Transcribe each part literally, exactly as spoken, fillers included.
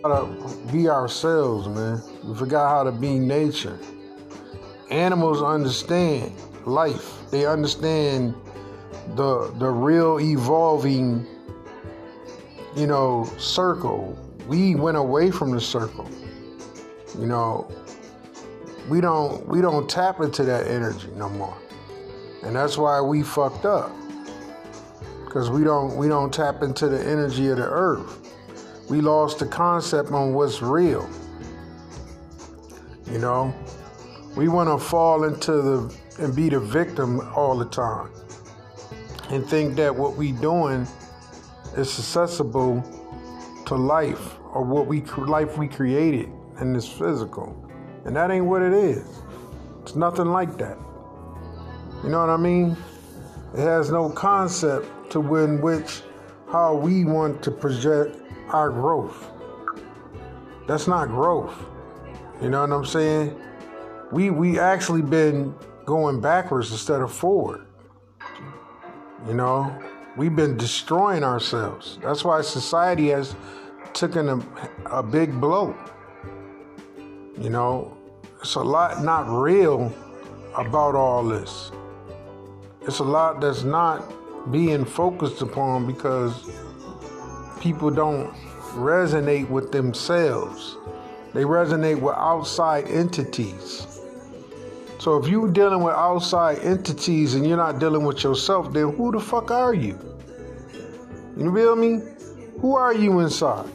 how to be ourselves, man. We forgot how to be nature. Animals understand life. They understand the the real evolving, you know, circle. We went away from the circle. You know, we don't we don't tap into that energy no more. And that's why we fucked up. Cause we don't we don't tap into the energy of the earth. We lost the concept on what's real. You know? We wanna fall into the and be the victim all the time. And think that what we doing is accessible to life or what we life we created in this physical. And that ain't what it is. It's nothing like that. You know what I mean? It has no concept to in which how we want to project our growth. That's not growth. You know what I'm saying? We we actually been going backwards instead of forward. You know, we've been destroying ourselves. That's why society has taken a, a big blow. You know, it's a lot not real about all this. It's a lot that's not being focused upon because people don't resonate with themselves. They resonate with outside entities. So if you're dealing with outside entities and you're not dealing with yourself, then who the fuck are you? You feel me? Who are you inside?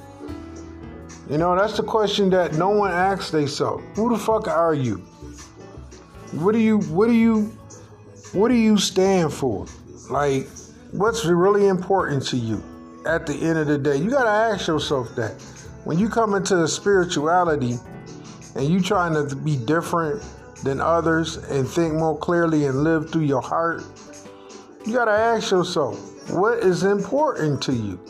You know, that's the question that no one asks themselves. Who the fuck are you? What do you, what do you, what do you stand for? Like, what's really important to you at the end of the day? You gotta ask yourself that. When you come into spirituality and you trying to be different than others and think more clearly and live through your heart, you gotta ask yourself, what is important to you?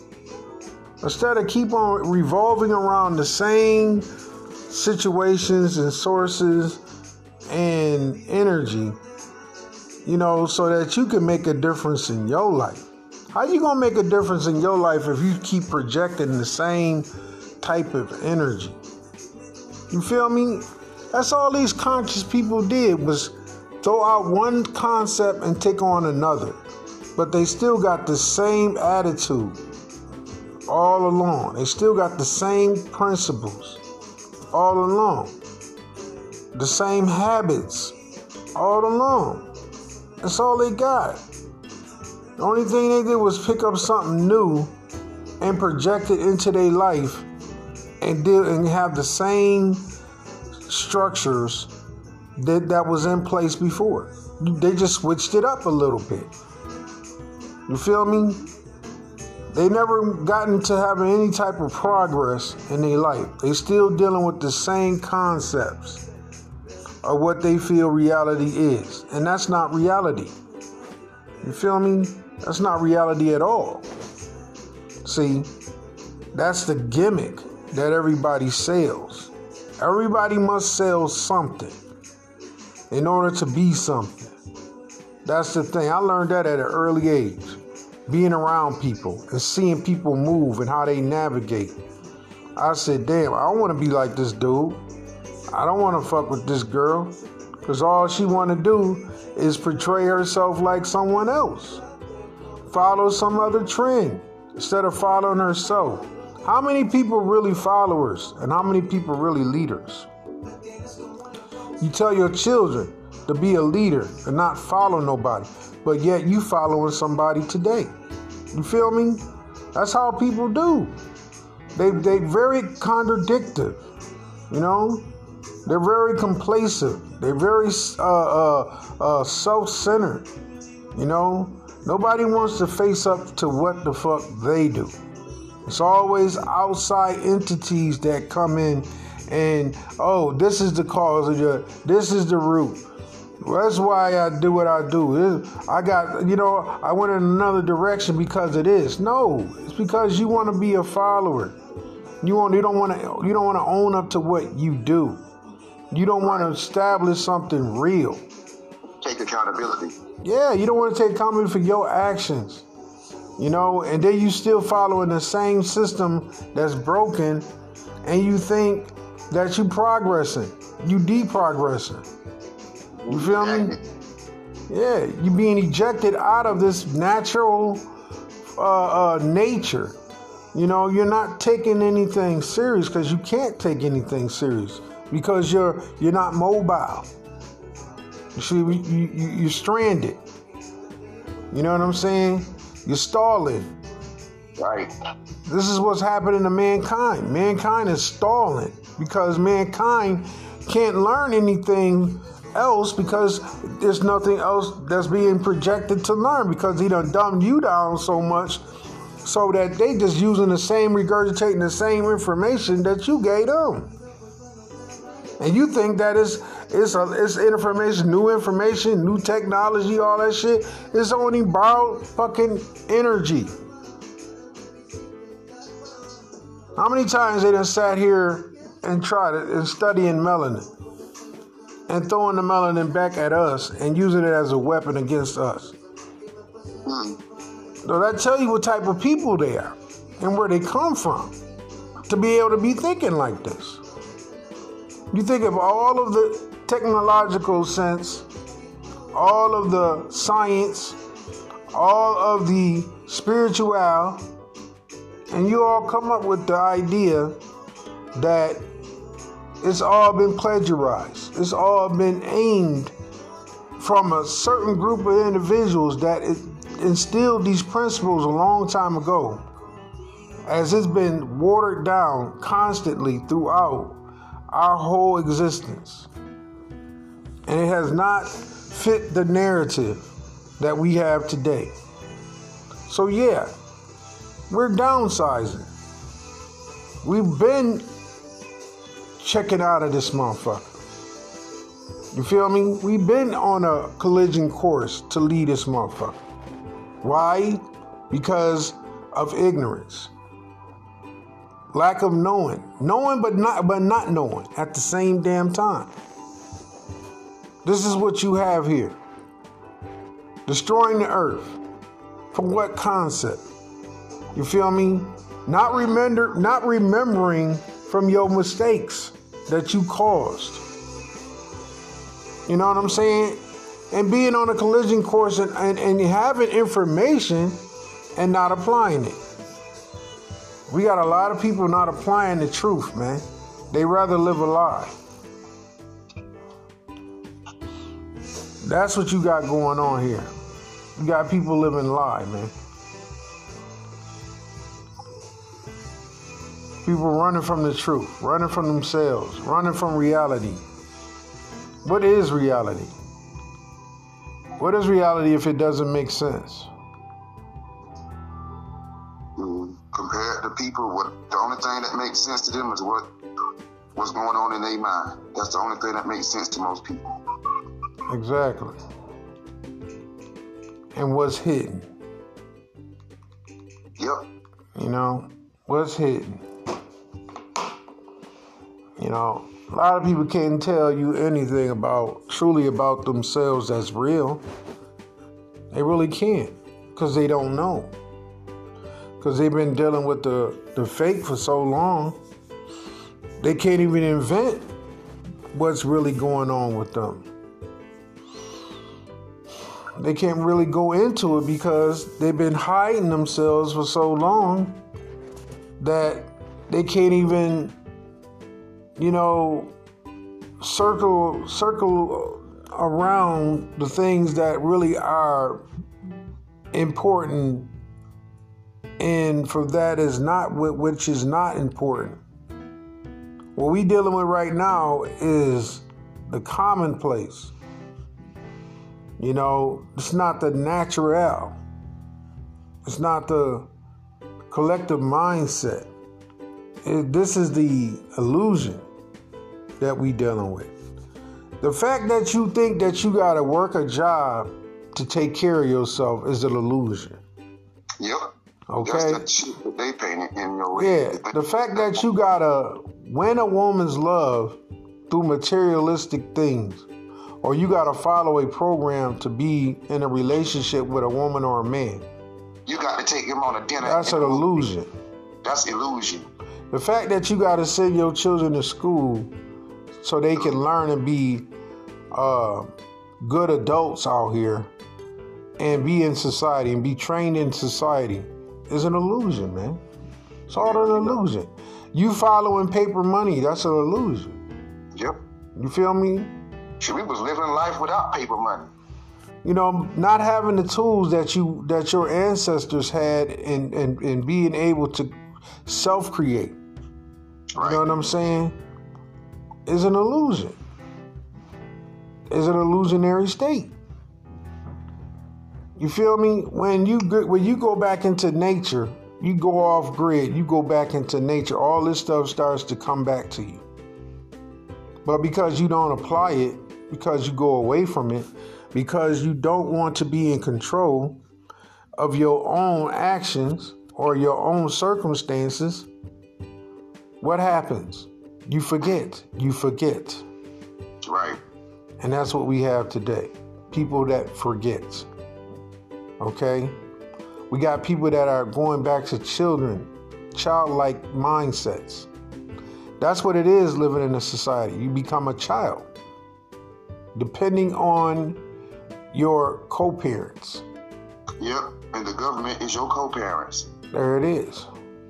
Instead of keep on revolving around the same situations and sources and energy, you know, so that you can make a difference in your life. How you gonna make a difference in your life if you keep projecting the same type of energy? You feel me? That's all these conscious people did was throw out one concept and take on another. But they still got the same attitude all along. They still got the same principles all along. The same habits all along. That's all they got. The only thing they did was pick up something new and project it into their life and deal and have the same structures that, that was in place before. They just switched it up a little bit. You feel me? They never gotten to having any type of progress in their life. They still dealing with the same concepts of what they feel reality is. And that's not reality. You feel me? That's not reality at all. See, that's the gimmick that everybody sells. Everybody must sell something in order to be something. That's the thing. I learned that at an early age. Being around people and seeing people move and how they navigate. I said, damn, I don't want to be like this dude. I don't want to fuck with this girl. Because all she want to do is portray herself like someone else. Follow some other trend instead of following herself. How many people really followers and how many people really leaders? You tell your children to be a leader and not follow nobody, but yet you following somebody today. You feel me? That's how people do. They they very contradictive, you know? They're very complacent. They're very uh, uh, uh, self-centered, you know? Nobody wants to face up to what the fuck they do. It's always outside entities that come in and, oh, this is the cause of your, this is the root. Well, that's why I do what I do. I got, you know, I went in another direction because of this. No, it's because you want to be a follower. You want, you don't want to, you don't want to own up to what you do. You don't want to establish something real. Take accountability. Yeah, you don't want to take accountability for your actions. You know, and then you still following the same system that's broken and you think that you progressing, you deprogressing. You feel me? Yeah, you being ejected out of this natural uh, uh, nature. You know, you're not taking anything serious because you can't take anything serious because you're you're not mobile. You see, you, you, you're stranded. You know what I'm saying? You're stalling. Right. This is what's happening to mankind. Mankind is stalling because mankind can't learn anything else because there's nothing else that's being projected to learn because he done dumbed you down so much so that they just using the same, regurgitating the same information that you gave them. And you think that it's, it's, a, it's information, new information, new technology, all that shit. It's only borrowed fucking energy. How many times they done sat here and tried it and studying melanin and throwing the melanin back at us and using it as a weapon against us? Mm. So that tell you what type of people they are and where they come from to be able to be thinking like this. You think of all of the technological sense, all of the science, all of the spiritual, and you all come up with the idea that it's all been plagiarized. It's all been aimed from a certain group of individuals that it instilled these principles a long time ago, as it's been watered down constantly throughout our whole existence. And it has not fit the narrative that we have today. So yeah, we're downsizing. We've been checking out of this motherfucker. You feel me? We've been on a collision course to lead this motherfucker. Why? Because of ignorance. Lack of knowing. Knowing but not but not knowing at the same damn time. This is what you have here. Destroying the earth. For what concept? You feel me? Not remember not remembering from your mistakes that you caused. You know what I'm saying? And being on a collision course and, and, and having information and not applying it. We got a lot of people not applying the truth, man. They rather live a lie. That's what you got going on here. You got people living a lie, man. People running from the truth, running from themselves, running from reality. What is reality? What is reality if it doesn't make sense? Mm, compared to people, what the only thing that makes sense to them is what what's going on in their mind. That's the only thing that makes sense to most people. Exactly. And what's hidden? Yep. You know, what's hidden? You know, a lot of people can't tell you anything about, truly about themselves that's real. They really can't, because they don't know. Because they've been dealing with the, the fake for so long, they can't even invent what's really going on with them. They can't really go into it because they've been hiding themselves for so long that they can't even, you know, circle circle around the things that really are important, and for that is not which is not important. What we dealing with right now is the commonplace. You know, it's not the natural. It's not the collective mindset. It, this is the illusion that we dealing with. The fact that you think that you got to work a job to take care of yourself is an illusion. Yep. Okay. That's the shit that they painted in your way. Yeah. The fact that you got to win a woman's love through materialistic things, or you got to follow a program to be in a relationship with a woman or a man. You got to take him on a dinner. That's an illusion. That's illusion. The fact that you got to send your children to school so they can learn and be uh, good adults out here and be in society and be trained in society is an illusion, man. It's all an illusion. You following paper money, that's an illusion. Yep. You feel me? Sure, we was living life without paper money. You know, not having the tools that you that your ancestors had and, and, and being able to self-create. Right. You know what I'm saying? Is an illusion. Is an illusionary state. You feel me? When you go, when you go back into nature, you go off grid, you go back into nature, all this stuff starts to come back to you. But because you don't apply it, because you go away from it, because you don't want to be in control of your own actions or your own circumstances, what happens? You forget. You forget. Right. And that's what we have today. People that forget. Okay? We got people that are going back to children, childlike mindsets. That's what it is living in a society. You become a child, depending on your co-parents. Yep, and the government is your co-parents. There it is.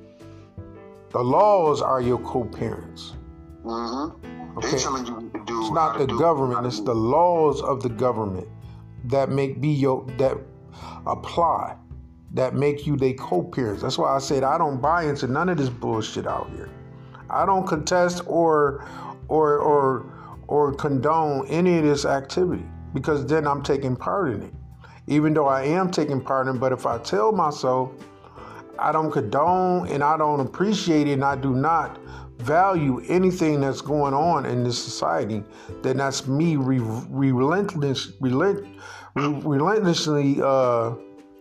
The laws are your co-parents. Mm-hmm. Okay. They're telling you what to do. It's not the government, it's the laws of the government that make be your that apply, that make you their co-parents. That's why I said I don't buy into none of this bullshit out here. I don't contest or or or or condone any of this activity, because then I'm taking part in it. Even though I am taking part in it, but if I tell myself I don't condone and I don't appreciate it and I do not value anything that's going on in this society, then that's me re- relentless, relent, re- relentlessly uh,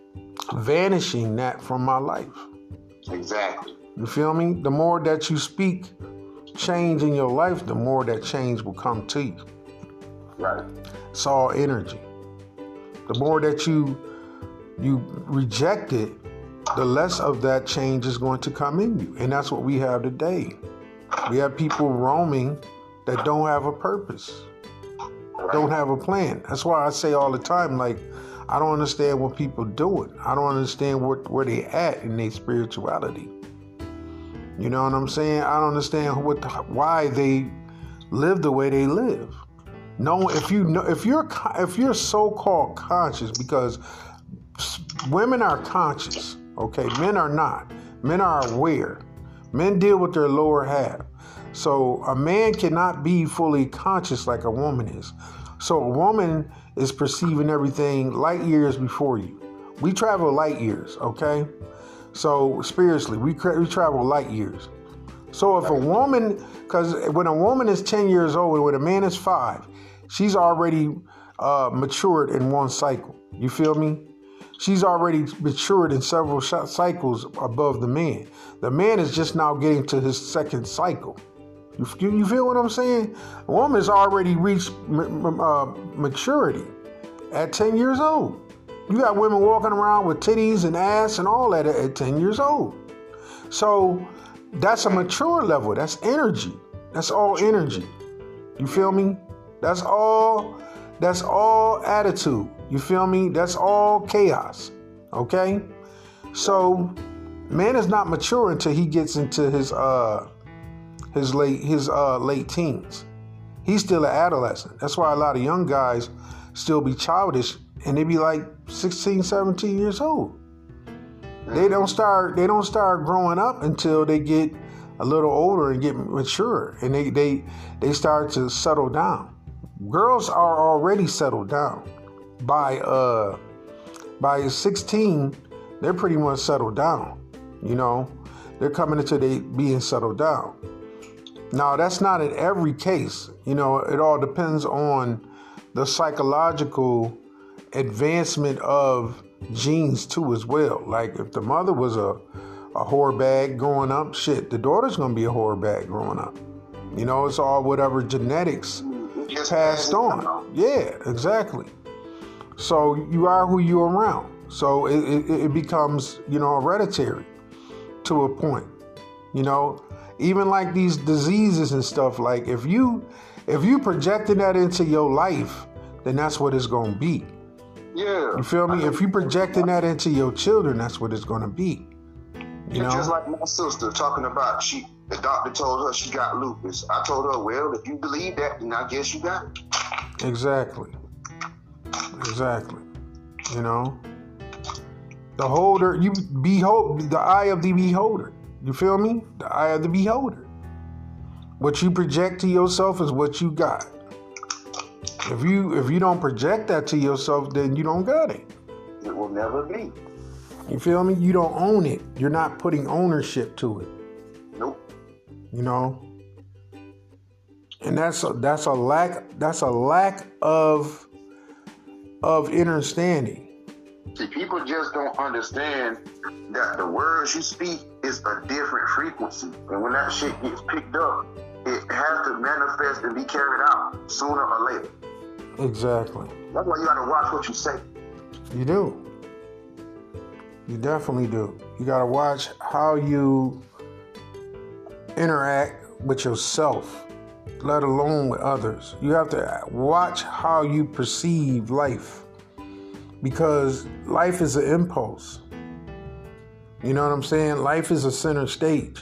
vanishing that from my life. Exactly. You feel me? The more that you speak change in your life, the more that change will come to you. Right. It's all energy. The more that you you reject it, the less of that change is going to come in you. And that's what we have today. We have people roaming that don't have a purpose, don't have a plan. That's why I say all the time, like, I don't understand what people doing. I don't understand what, where they at in their spirituality. You know what I'm saying? I don't understand what the, why they live the way they live. No, if you know, if you're if you're so-called conscious, because women are conscious, okay, men are not. Men are aware. Men deal with their lower half. So a man cannot be fully conscious like a woman is. So a woman is perceiving everything light years before you. We travel light years, okay? So spiritually, we, we travel light years. So if a woman, because when a woman is ten years old and when a man is five, she's already uh, matured in one cycle. You feel me? She's already matured in several sh- cycles above the man. The man is just now getting to his second cycle. You, you feel what I'm saying? A woman's already reached m- uh, maturity at ten years old. You got women walking around with titties and ass and all that at, at ten years old. So that's a mature level. That's energy. That's all energy. You feel me? That's all. That's all attitude. You feel me? That's all chaos. Okay? So man is not mature until he gets into his uh his late his uh late teens. He's still an adolescent. That's why a lot of young guys still be childish and they be like sixteen, seventeen years old. They don't start they don't start growing up until they get a little older and get mature, and they they, they start to settle down. Girls are already settled down. By uh by sixteen, they're pretty much settled down. You know, they're coming into they being settled down. Now that's not in every case. You know, it all depends on the psychological advancement of genes too as well. Like if the mother was a a whore bag growing up, shit, the daughter's gonna be a whore bag growing up. You know, it's all whatever genetics passed on. Yeah, exactly. So you are who you're around. So it, it, it becomes, you know, hereditary to a point. You know, even like these diseases and stuff, like if you if you projecting that into your life, then that's what it's gonna be. Yeah. You feel me? If you projecting that into your children, that's what it's gonna be. You know? Just like my sister talking about, she the doctor told her she got lupus. I told her, well, if you believe that, then I guess you got it. Exactly. Exactly. You know? The holder, you behold, the eye of the beholder. You feel me? The eye of the beholder. What you project to yourself is what you got. If you if you don't project that to yourself, then you don't got it. It will never be. You feel me? You don't own it. You're not putting ownership to it. Nope. You know? And that's a, that's a lack that's a lack of of understanding. See, people just don't understand that the words you speak is a different frequency. And when that shit gets picked up, it has to manifest and be carried out sooner or later. Exactly. That's why you gotta watch what you say. You do. You definitely do. You gotta watch how you interact with yourself, let alone with others. You have to watch how you perceive life, because life is an impulse. You know what I'm saying? Life is a center stage.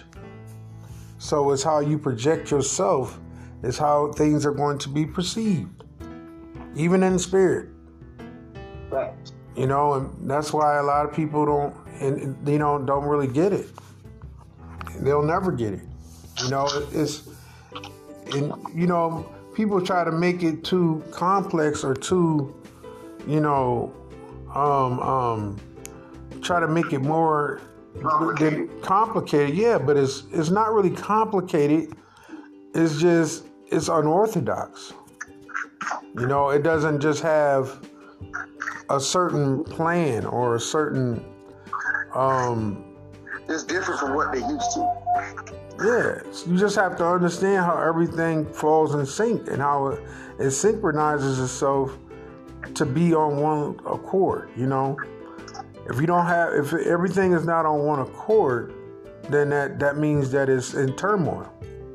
So it's how you project yourself is how things are going to be perceived, even in spirit. Right. You know, and that's why a lot of people don't, and you know, don't really get it. They'll never get it. You know, it's, and you know, people try to make it too complex or too, you know, um, um, try to make it more Complicated. than complicated. Yeah, but it's it's not really complicated. It's just it's unorthodox. You know, it doesn't just have a certain plan or a certain. Um, It's different from what they used to. Yeah, you just have to understand how everything falls in sync and how it, it synchronizes itself to be on one accord. You know, if you don't have, if everything is not on one accord, then that, that means that it's in turmoil.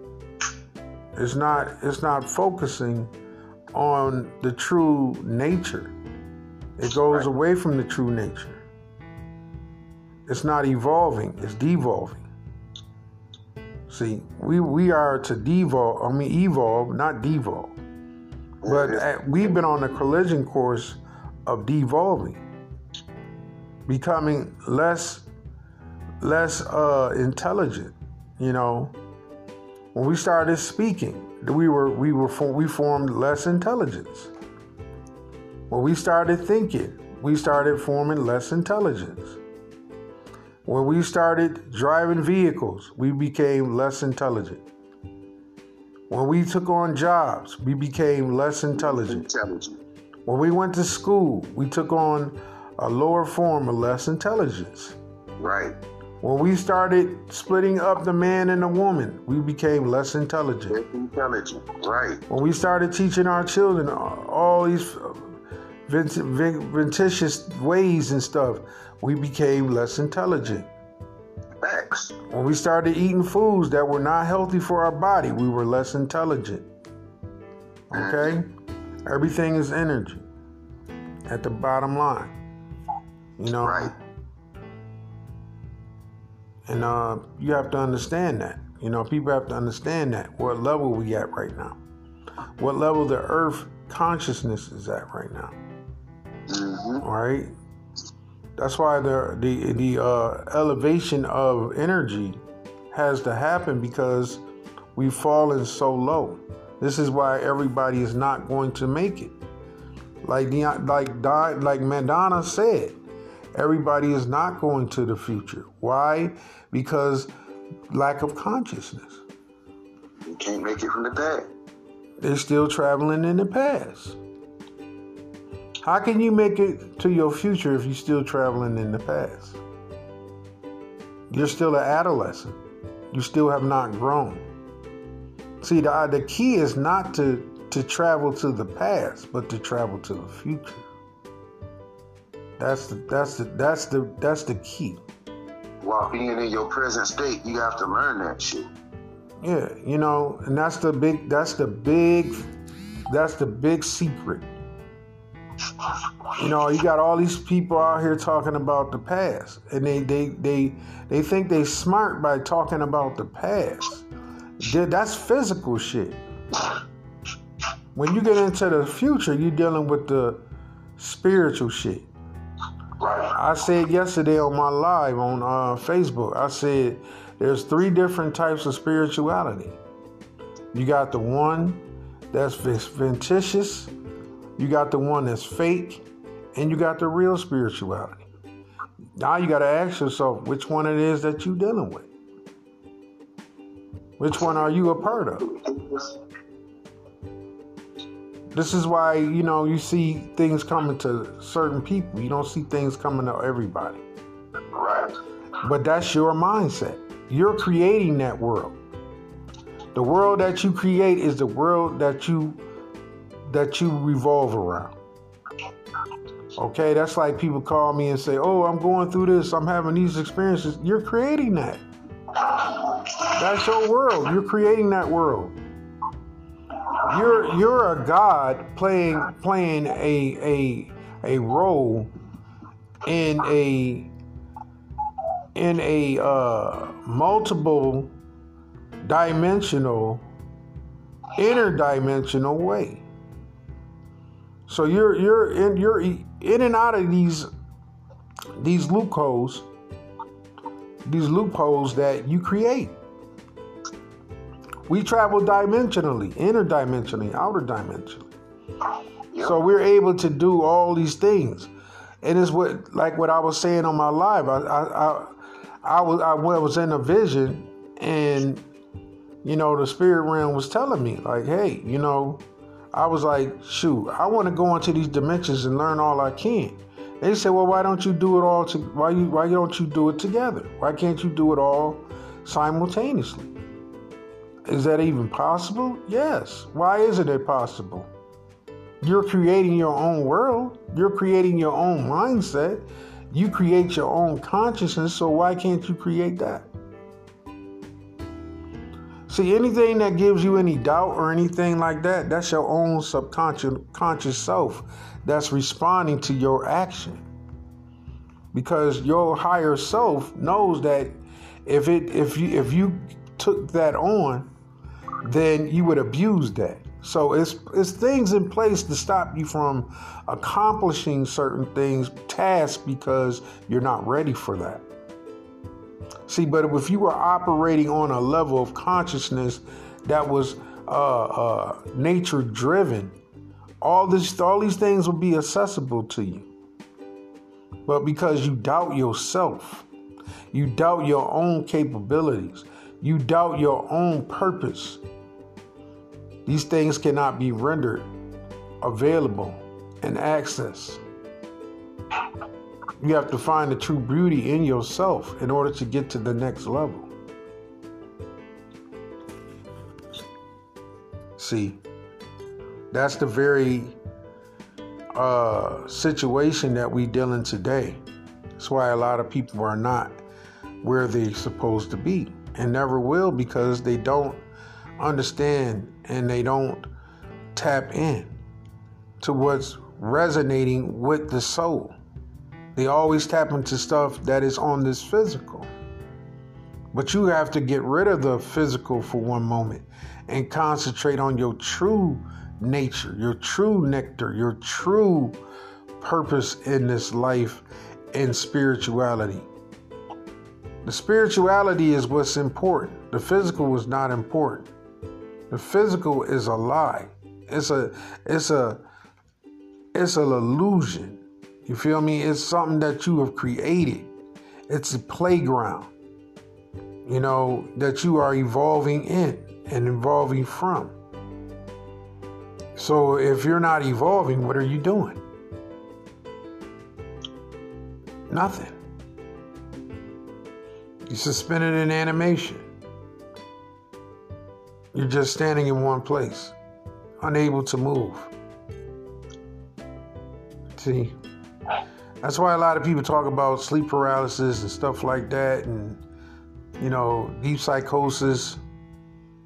It's not, it's not focusing on the true nature. It goes Right. away from the true nature. It's not evolving, it's devolving. See, we, we are to devolve, I mean evolve, not devolve. But at, we've been on a collision course of devolving, becoming less less uh, intelligent. You know, when we started speaking, we were we were we formed less intelligence. When we started thinking, we started forming less intelligence. When we started driving vehicles, we became less intelligent. When we took on jobs, we became less intelligent. Intelligent. When we went to school, we took on a lower form of less intelligence. Right. When we started splitting up the man and the woman, we became less intelligent. Less intelligent. Right. When we started teaching our children all these ventitious ways and stuff, we became less intelligent. Facts. When we started eating foods that were not healthy for our body, we were less intelligent. Okay? Everything is energy at the bottom line. You know? Right. And uh, you have to understand that. You know, people have to understand that. What level we at right now. What level the earth consciousness is at right now. Mm-hmm. All right? That's why the the the uh, elevation of energy has to happen, because we've fallen so low. This is why everybody is not going to make it. Like like like Madonna said, everybody is not going to the future. Why? Because lack of consciousness. You can't make it from the past. They're still traveling in the past. How can you make it to your future if you're still traveling in the past? You're still an adolescent. You still have not grown. See, the, the key is not to, to travel to the past, but to travel to the future. That's the that's the that's the that's the key. While being in your present state, you have to learn that shit. Yeah, you know, and that's the big, that's the big, that's the big secret. You know, you got all these people out here talking about the past, and they they they they think they smart by talking about the past. That's physical shit. When you get into the future, you're dealing with the spiritual shit. I said yesterday on my live on uh, Facebook, I said there's three different types of spirituality. You got the one that's fictitious, you got the one that's fake, and you got the real spirituality. Now you got to ask yourself which one it is that you're dealing with. Which one are you a part of? This is why, you know, you see things coming to certain people. You don't see things coming to everybody. Right. But that's your mindset. You're creating that world. The world that you create is the world that you that you revolve around. Okay, that's like people call me and say, "Oh, I'm going through this. I'm having these experiences." You're creating that. That's your world. You're creating that world. You're you're a god playing playing a a a role in a in a uh, multiple dimensional, interdimensional way. So you're you're in you're in and out of these these loopholes, these loopholes that you create. We travel dimensionally, interdimensionally, outer dimensionally. Yep. So we're able to do all these things. And it's what, like what I was saying on my live. I, I, I, I was, I was in a vision, and you know, the spirit realm was telling me, like, hey, you know, I was like, shoot, I want to go into these dimensions and learn all I can. They said, well, why don't you do it all? To, why you, why don't you do it together? Why can't you do it all simultaneously? Is that even possible? Yes. Why isn't it possible? You're creating your own world. You're creating your own mindset. You create your own consciousness, so why can't you create that? See, anything that gives you any doubt or anything like that, that's your own subconscious conscious self that's responding to your action. Because your higher self knows that if it if you if you took that on, then you would abuse that. So it's it's things in place to stop you from accomplishing certain things, tasks, because you're not ready for that. See, but if you were operating on a level of consciousness that was uh, uh, nature driven, all this, all these things will be accessible to you. But because you doubt yourself, you doubt your own capabilities, you doubt your own purpose, these things cannot be rendered available and accessed. You have to find the true beauty in yourself in order to get to the next level. See, that's the very uh, situation that we deal in today. That's why a lot of people are not where they're supposed to be and never will, because they don't understand and they don't tap in to what's resonating with the soul. They always tap into stuff that is on this physical. But you have to get rid of the physical for one moment and concentrate on your true nature, your true nectar, your true purpose in this life and spirituality. The spirituality is what's important. The physical is not important. The physical is a lie. It's a it's a it's an illusion. You feel me? It's something that you have created. It's a playground, you know, that you are evolving in and evolving from. So if you're not evolving, what are you doing? Nothing. You're suspended in animation. You're just standing in one place, unable to move. See? That's why a lot of people talk about sleep paralysis and stuff like that, and, you know, deep psychosis.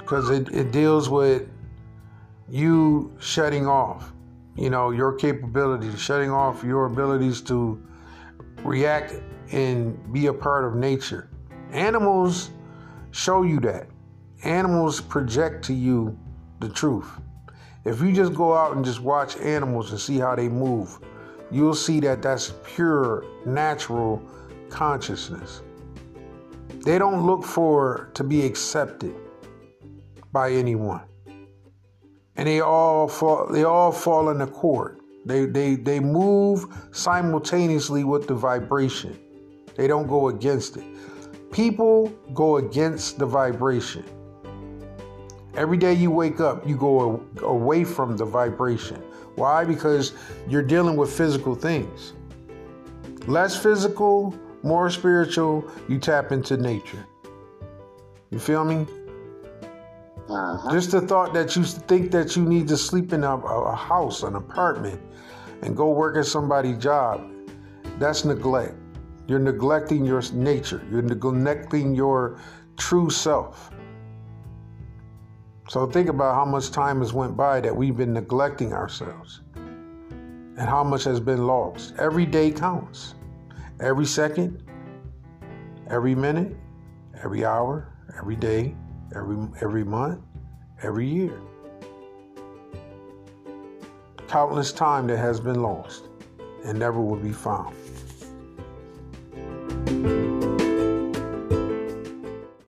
because it, it deals with you shutting off, you know, your capabilities, shutting off your abilities to react and be a part of nature. Animals show you that. Animals project to you the truth. If you just go out and just watch animals and see how they move, you'll see that that's pure, natural consciousness. They don't look for to be accepted by anyone. And they all fall, they all fall in accord. They, they, they move simultaneously with the vibration. They don't go against it. People go against the vibration. Every day you wake up, you go away from the vibration. Why? Because you're dealing with physical things. Less physical, more spiritual, you tap into nature. You feel me? Uh-huh. Just the thought that you think that you need to sleep in a, a house, an apartment, and go work at somebody's job, that's neglect. You're neglecting your nature. You're neglecting your true self. So think about how much time has went by that we've been neglecting ourselves and how much has been lost. Every day counts. Every second, every minute, every hour, every day, every every month, every year. Countless time that has been lost and never will be found.